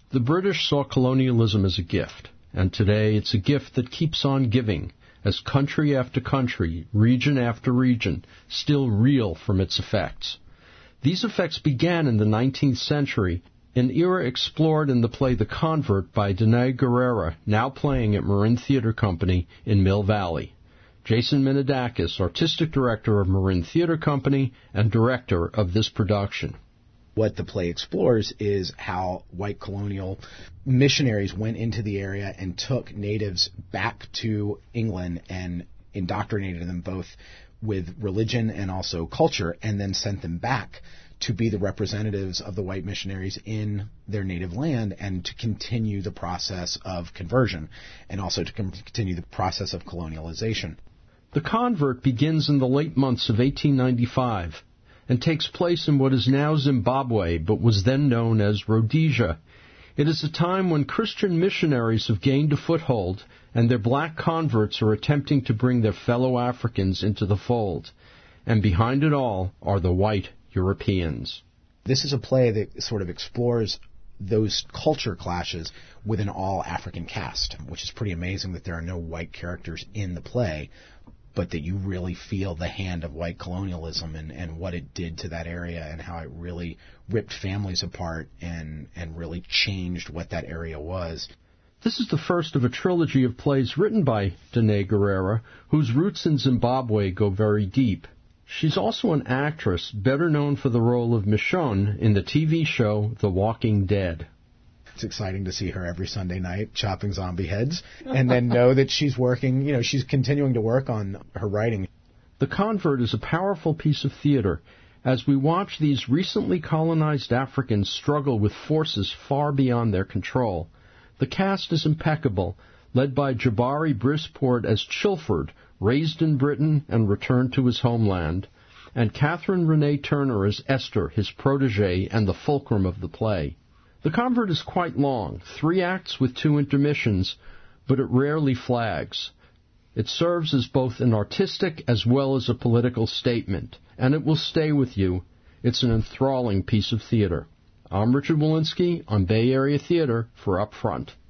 The British saw colonialism as a gift, and today it's a gift that keeps on giving, as country after country, region after region, still reel from its effects. These effects began in the 19th century, an era explored in the play The Convert by Danai Gurira, now playing at Marin Theatre Company in Mill Valley. Jason Minadakis, artistic director of Marin Theatre Company and director of this production. What the play explores is how white colonial missionaries went into the area and took natives back to England and indoctrinated them both with religion and also culture, and then sent them back to be the representatives of the white missionaries in their native land and to continue the process of conversion and also to continue the process of colonialization. The Convert begins in the late months of 1895 and takes place in what is now Zimbabwe but was then known as Rhodesia. It is a time when Christian missionaries have gained a foothold and their black converts are attempting to bring their fellow Africans into the fold. And behind it all are the white Europeans. This is a play that sort of explores those culture clashes with an all-African cast, which is pretty amazing that there are no white characters in the play, but that you really feel the hand of white colonialism and what it did to that area and how it really ripped families apart and really changed what that area was. This is the first of a trilogy of plays written by Danai Gurira, whose roots in Zimbabwe go very deep. She's also an actress, better known for the role of Michonne in the TV show The Walking Dead. It's exciting to see her every Sunday night chopping zombie heads and then know that she's working, she's continuing to work on her writing. The Convert is a powerful piece of theater as we watch these recently colonized Africans struggle with forces far beyond their control. The cast is impeccable, led by Jabari Brisport as Chilford, raised in Britain and returned to his homeland, and Catherine Renee Turner as Esther, his protégé and the fulcrum of the play. The Convert is quite long, 3 acts with 2 intermissions, but it rarely flags. It serves as both an artistic as well as a political statement, and it will stay with you. It's an enthralling piece of theater. I'm Richard Walensky on Bay Area Theater for Up Front.